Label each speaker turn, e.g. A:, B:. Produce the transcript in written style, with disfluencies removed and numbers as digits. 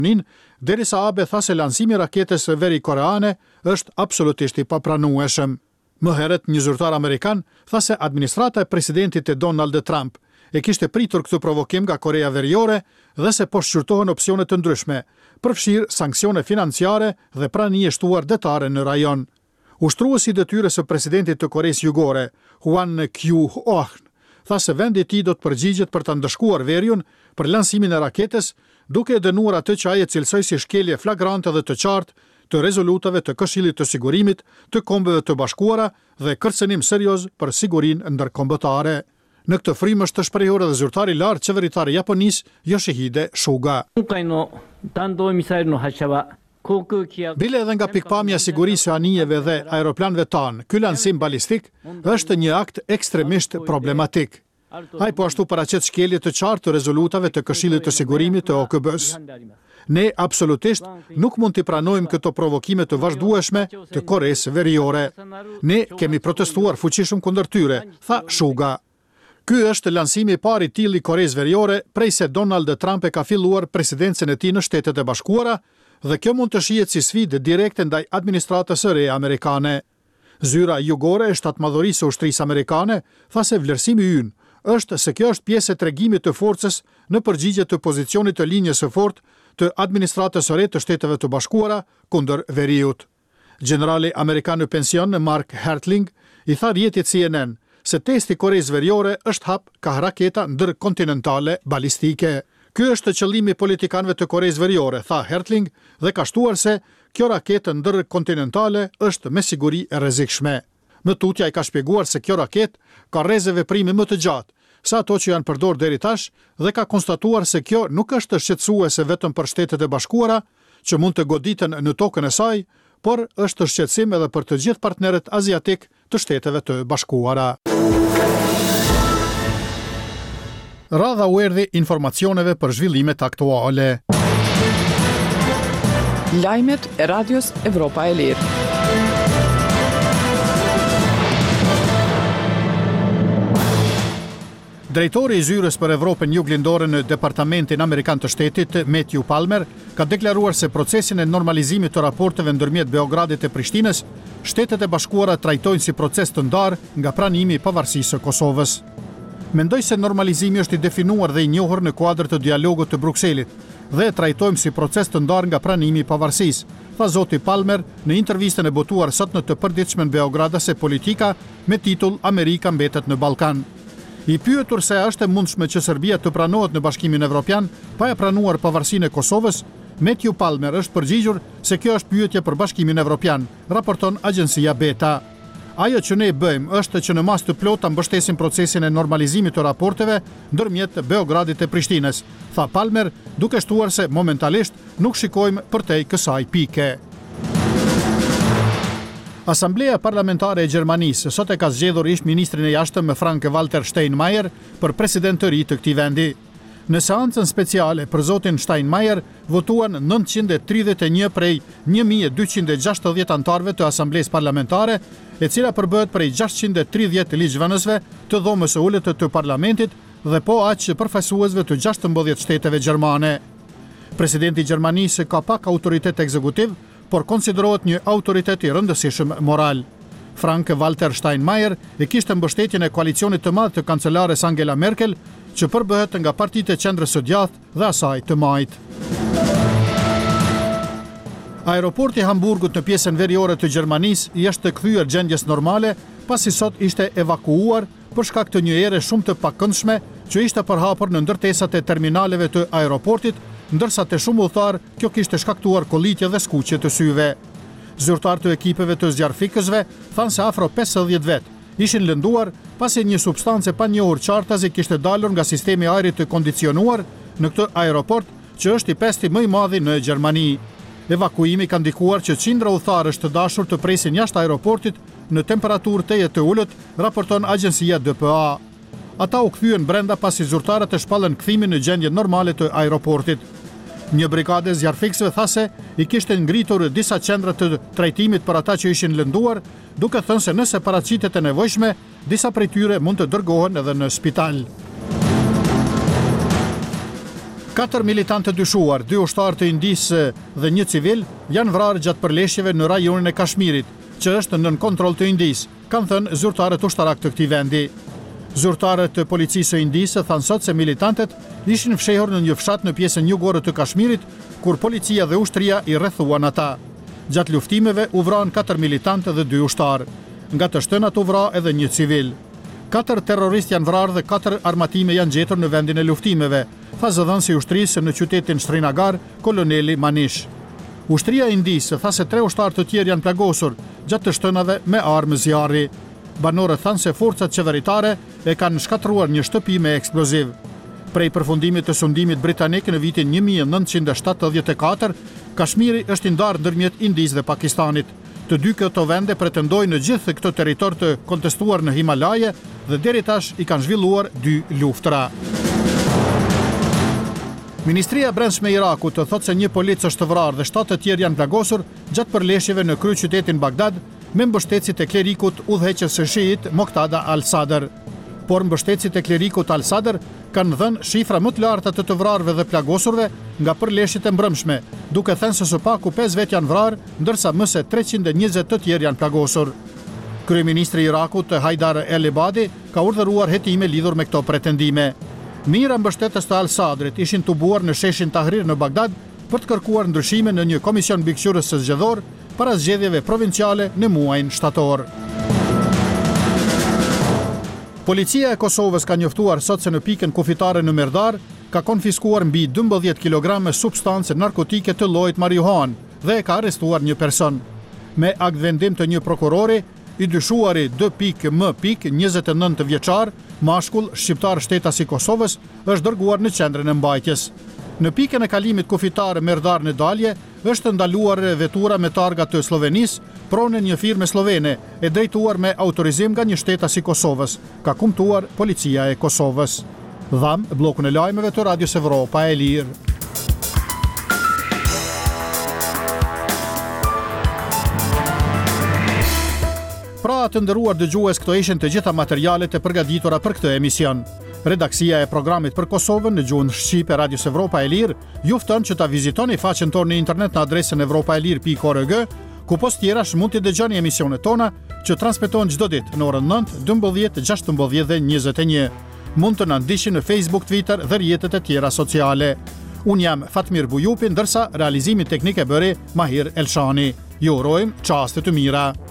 A: derisa Abe tha se lansimi i raketës veri-koreane është absolutisht i papranueshëm. Më herët një zyrtar amerikan tha se administrata e presidentit e Donald Trump e kishte pritur këtë provokim nga Korea Veriore dhe se po shqyrtohen opsione të ndryshme, përfshirë sanksione financiare dhe prani e shtuar detare në rajon. Ushtruesi i detyrës së presidentit të Koresë Jugore, Hwan Kyu-oh, tha se vendi i tij do të përgjigjet për ta ndëshkuar veriun për lansimin e raketës, duke e dënuar atë që ai e cilësoi si shkelje flagrante dhe të qartë të rezolutave të Këshillit të Sigurimit të Kombeve të Bashkuara dhe kërcënim serioz për sigurinë ndërkombëtare. Në këtë frymë është të shprehur edhe zyrtari i lartë qeveritar i Japonisë, Yoshihide Suga. Bile edhe nga pikpamja sigurisë e anijeve dhe aeroplanëve tanë, ky lansim balistik është një akt ekstremisht problematik. Ai po ashtu paraqet shkelje të qartë të rezolutave të Këshillit të Sigurimit të OKB-s. Ne absolutisht nuk mund t'i pranojmë këto provokime të vazhdueshme të Koresë Veriore. Ne kemi protestuar fuqishëm kundër tyre, tha Suga. Ky është lansimi i parë i tillë i Koresë Veriore prej se Donald Trump e ka filluar presidencën e tij në Shtetet e Bashkuara dhe kjo mund të shihet si sfidë direkte ndaj administratës së re amerikane. Zyra jugore e shtatmadhërisë së ushtrisë amerikane tha se vlerësimi ynë është se kjo është pjesë e tregimit të forcës në përgjigje të pozicionit të linjës së fortë të administratës së re të Shteteve të Bashkuara kundër veriut. Generali amerikan në pension Mark Hertling i tha rrjetit CNN se testi Koresë Veriore është hap ka raketa ndërkontinentale balistike. Ky është qëllimi politikanëve të Koresë Veriore, tha Hertling, dhe ka shtuar se kjo raketë ndërkontinentale është me siguri e rrezikshme. Më tutje ai ka shpjeguar se kjo raketë ka rreze veprimi më të gjatë sa ato që janë përdorur deri tash dhe ka konstatuar se kjo nuk është shqetësuese vetëm për Shtetet e Bashkuara, që mund të goditen në tokën e saj, por është shqetësim edhe për të gjithë partnerët aziatik të Shteteve të Bashkuara. Radha u erdhi informacioneve për zhvillimet aktuale.
B: Lajmet e Radios Evropa e Lirë.
A: Drejtori i Zyrës për Evropën Juglindore në Departamentin Amerikan të Shtetit, Matthew Palmer, ka deklaruar se procesin e normalizimit të raporteve ndërmjet Beogradit e Prishtinës, Shtetet e Bashkuara trajtojnë si proces të ndarë nga pranimi i pavarësisë së Kosovës. Mendoj se normalizimi është i definuar dhe i njohur në kuadër të dialogut të Brukselit dhe e trajtojmë si proces të ndarë nga pranimi i pavarësisë, tha zoti Palmer në intervistën e botuar sot në të përditshmen Beogradase Politika me titull Amerika mbetet në Ballkan. I pyetur se a është e mundshme që Serbia të pranohet në Bashkimin Evropian pa e pranuar pavarësinë e Kosovës, Matthew Palmer është përgjigjur se kjo është pyetje për Bashkimin Evropian, raporton agjencia Beta. Ajo që ne bëjmë është që në mas të plota mbështesim procesin e normalizimit të raporteve ndërmjet Beogradit e Prishtinës, tha Palmer, duke shtuar se momentalisht nuk shikojmë përtej kësaj pike. Asamblea Parlamentare e Gjermanisë sot e ka zgjedhur ish-ministrin e jashtëm Frank-Walter Steinmeier për president të ri të këtij vendi. Në seancën speciale për zotin Steinmeier votuan 931 prej 1260 antarëve të Asamblesë Parlamentare, e cila përbëhet prej 630 ligjvënësve të dhomës së ulët të parlamentit dhe po aq përfaqësuesve të 16 shteteve gjermane. Presidenti i Gjermanisë ka pak autoritet ekzekutiv, por konsiderohet një autoritet i rëndësishëm moral. Frank-Walter Steinmeier e kishte mbështetjen e koalicionit të madh të kancelares Angela Merkel, që përbëhet nga partitë e qendrës së djathtë dhe asaj të majt. Aeroporti i Hamburgut në pjesën veriore të Gjermanisë i është kthyer gjendjes normale, pasi sot ishte evakuuar për shkak të një ere shumë të pakëndshme që ishte përhapur në ndërtesat e terminaleve të aeroportit, ndërsa te shumë udhëtar kjo kishte shkaktuar kollitje dhe skuqje të syve. Zyrtar të ekipeve të zjarfikësve thanë se afro 50 vet ishin lënduar pasi një substancë pa njohur qartazi kishte dalur nga sistemi i ajrit të kondicionuar në këtë aeroport, që është i pesti më i madhi në Gjermani. Evakuimi ka ndikuar që qindra udhëtarësh të dashur të presin jashtë aeroportit në temperaturë teje të ulët, raporton agjencia DPA. Ata u kthyen brenda pasi zyrtarët e shpallën kthimin në gjendje normale të aeroportit. Një brigade zjarfikësve tha se i kishte ngritur disa qendra të trajtimit për ata që ishin lënduar, duke thënë se nëse paraqitet e nevojshme, disa prej tyre mund të dërgohen edhe në spital. 4 militantë dyshuar, 2 ushtarë të Indisë dhe 1 civil, janë vrarë gjatë përleshjeve në rajonin e Kashmirit, që është nën kontroll të Indisë, kanë thënë zyrtarët ushtarak të këtij vendi. Zyrtarët të policisë së Indisë thanë sot se militantët ishin fshehur në një fshat në pjesën jugore të Kashmirit, kur policia dhe ushtria i rrethuan ata. Gjatë luftimeve u vranë 4 militantë dhe 2 ushtarë. Nga të shtënat u vra edhe 1 civil. 4 terroristë janë vrarë dhe 4 armatime janë gjetur në vendin e luftimeve, tha zëdhënësi i ushtrisë në qytetin Srinagar, koloneli Manish. Ushtria e Indisë tha se 3 ushtarë të tjerë janë plagosur gjatë të shtënave me armë zjarri. Banorët thanë se forcat qeveritare e kanë shkatruar një shtëpi me eksploziv. Prej përfundimit të sundimit britanik në vitin 1974, Kashmiri është i ndarë ndërmjet Indisë dhe Pakistanit. Të dy këto vende pretendojnë në gjithë këto territor të kontestuar në Himalaje dhe deri tash i kanë zhvilluar 2 luftra. Ministria e Brendshme e Irakut thotë se 1 polic është vrarë dhe 7 të tjerë janë plagosur gjatë përleshjeve në kryeqytetin Bagdad me mbështetësit e klerikut udhëheqës së Shiit Moqtada al-Sadr. Por mbështetësit e klerikut al-Sadr kanë dhënë shifra më të larta të vrarëve dhe plagosurve nga përleshjet e mbrëmshme, duke thënë se së paku 5 vet janë vrarë, ndërsa më se 320 të tjerë janë plagosur. Kryeministri i Irakut Haidar el-Ebadi ka urdhëruar hetime lidhur me këto pretendime. Mijëra mbështetës të al-Sadrit ishin tubuar në sheshin Tahrir në Bagdad për të kërkuar ndryshime në një komision mbikëqyrës së zgjedhor para zgjedhjeve provinciale në muajin shtator. Policia e Kosovës ka njoftuar sot se në pikën kufitare në Merdar ka konfiskuar mbi 12 kg substance narkotike të llojit marijuan dhe ka arrestuar 1 person. Me akt vendim të një prokurori, i dyshuari D.M. 29 vjeçar, mashkull shqiptar shtetas i Kosovës, është dërguar në qendrën e mbajtjes. Në pikën e kalimit kufitare Merdar në Dalje, është ndaluar vetura me targa të Slovenisë, pronë një firme slovene e drejtuar me autorizim nga një shtetas i Kosovës, ka kumtuar policia e Kosovës. Dham, blokun e lajmeve të Radios Evropa e Lirë. Pra të nderuar dëgjues, këto ishin të gjitha materialet e përgatitura për këtë emision. Redaksia e programit për Kosovën në gjuhën shqipe Radios Evropa e Lirë ju fton që ta vizitoni faqen tonë në internet në adresën evropaelir.org, ku post tjerash mund të dëgjoni emisionet tona që transmetohen çdo ditë në orën 9, 12, 16 dhe 21. Mund të na ndiqni në Facebook, Twitter dhe rrjetet e tjera sociale. Unë jam Fatmir Bujupi, ndërsa realizimin teknik e bëri Mahir Elshani. Ju urojmë çaste të mira.